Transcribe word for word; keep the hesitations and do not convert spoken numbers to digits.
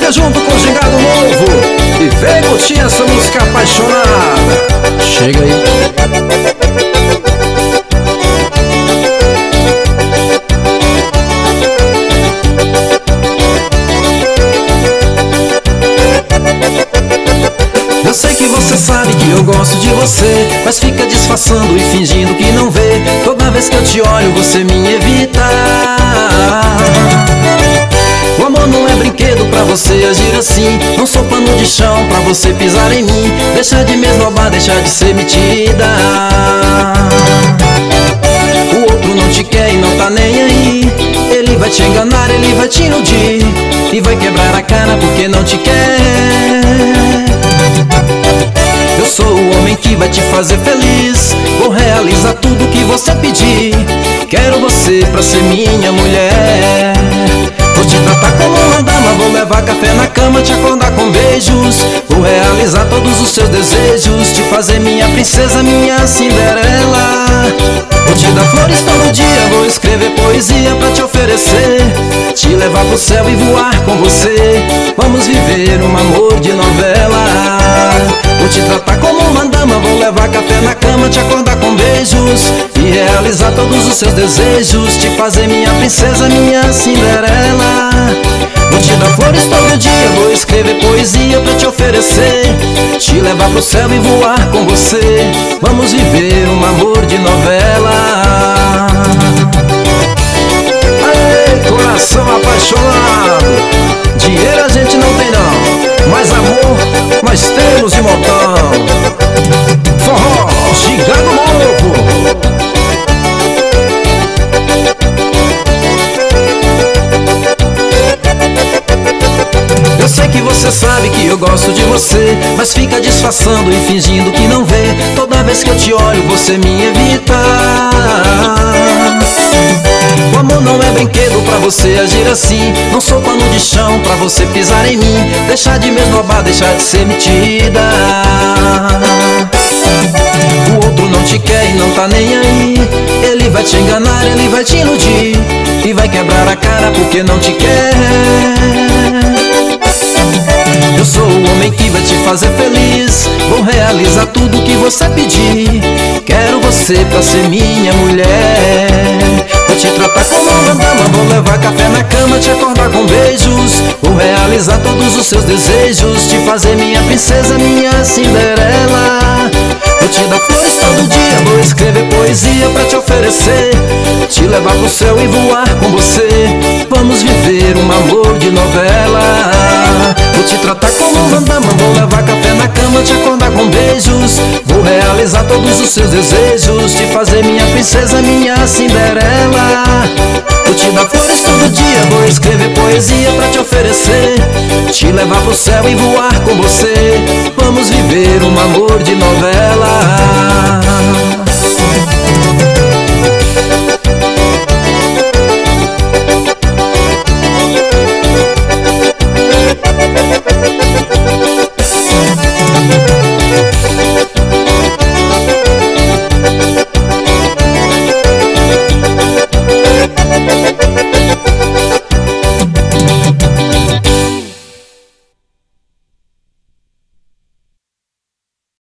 Fica junto com o Gingado Novo e vem curtir essa música apaixonada. Chega aí. Eu sei que você sabe que eu gosto de você, mas fica disfarçando e fingindo que não vê. Toda vez que eu te olho você me evita. O amor não é brinquedo pra você agir assim. Não sou pano de chão pra você pisar em mim. Deixa de me esnobar, deixa de ser metida. O outro não te quer e não tá nem aí. Ele vai te enganar, ele vai te iludir e vai quebrar a cara porque não te quer. Eu sou o homem que vai te fazer feliz. Vou realizar tudo que você pedir. Quero você pra ser minha mulher. Vou te tratar como uma dama, vou levar café na cama, te acordar com beijos. Vou realizar todos os seus desejos, te fazer minha princesa, minha Cinderela. Vou te dar flores todo dia, vou escrever poesia pra te oferecer, te levar pro céu e voar com você. Vamos viver um amor de novela. Vou te tratar como uma dama, vou levar café na cama, te acordar com beijos e realizar todos os seus desejos, te fazer minha princesa, minha Cinderela. Vou te dar flores todo dia, vou escrever poesia pra te oferecer, te levar pro céu e voar com você. Vamos viver um amor de novela. Aê, coração apaixonado. Dinheiro a gente não tem não, mas amor nós temos de montão. Forró, Gingado Novo. Eu sei que você sabe que eu gosto de você, mas fica disfarçando e fingindo que não vê. Toda vez que eu te olho você me evita. O amor não é brinquedo pra você agir assim. Não sou pano de chão pra você pisar em mim. Deixar de me esnobar, deixar de ser metida. O outro não te quer e não tá nem aí. Ele vai te enganar, ele vai te iludir e vai quebrar a cara porque não te quer. Eu sou o homem que vai te fazer feliz. Vou realizar tudo que você pedir. Quero você pra ser minha mulher. Vou te tratar como uma dama, vou levar café na cama, te acordar com beijos. Vou realizar todos os seus desejos, te fazer minha princesa, minha Cinderela. Vou te dar flores todo dia, vou escrever poesia pra te oferecer, te levar pro céu e voar com você. Vamos viver um amor de novela. Vou te tratar como uma dama, vou levar café na cama, te acordar com beijos. Vou realizar todos os seus desejos, te fazer minha princesa, minha Cinderela. Vou te dar flores todo dia, vou escrever poesia pra te oferecer, te levar pro céu e voar com você. Vamos viver um amor de novela.